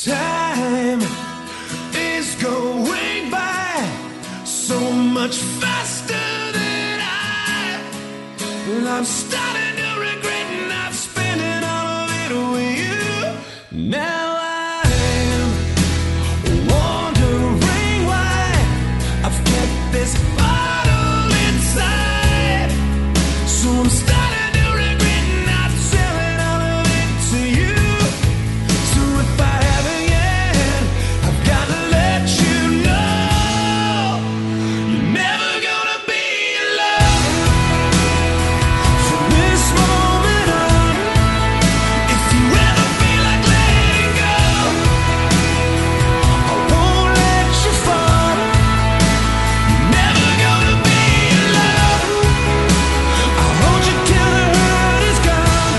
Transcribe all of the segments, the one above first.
Time is going by so much faster than I'm starting to regret not spending all of it with you. Now I'm wondering why I've kept this bottle inside. So I'm starting to regret not selling all of it to you. So if I haven't yet, I've got to let you know you're never gonna be alone from this moment on. If you ever feel like letting go, I won't let you fall. You're never gonna be alone. I'll hold you till the hurt is gone.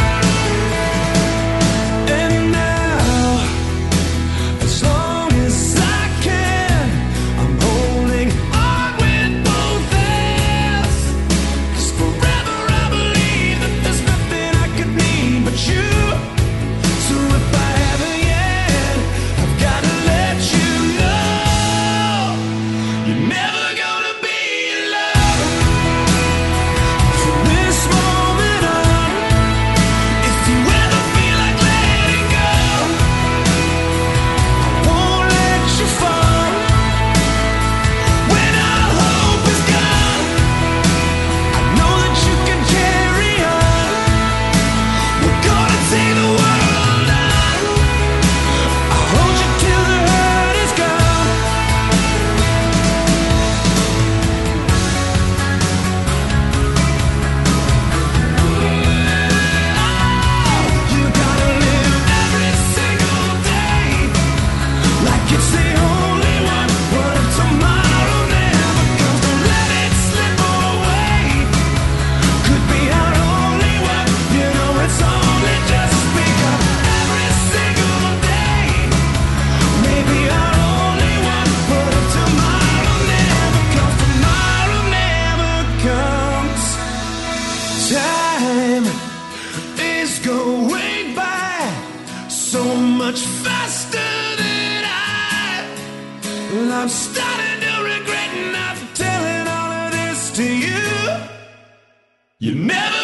And now, as long as I can, I'm holding on with both hands. 'Cause forever I believe that there's nothing I could need but you. So if I haven't yet, I've got to let you know you're never gonna be alone from this moment on. If you ever feel like letting go, I won't let you fall. When all hope is gone, I know that you can carry on. We're gonna take the world on. I'll hold you till the hurt is gone. You gotta live every single day like it's the only one. What if tomorrow never comes? Don't let it slip away. Could be our only one. You know it's only just begun. Every single day, maybe our only one. What if tomorrow never comes? Tomorrow never comes. Time is going by so much faster than I'm starting to regret not telling all of this to you. You never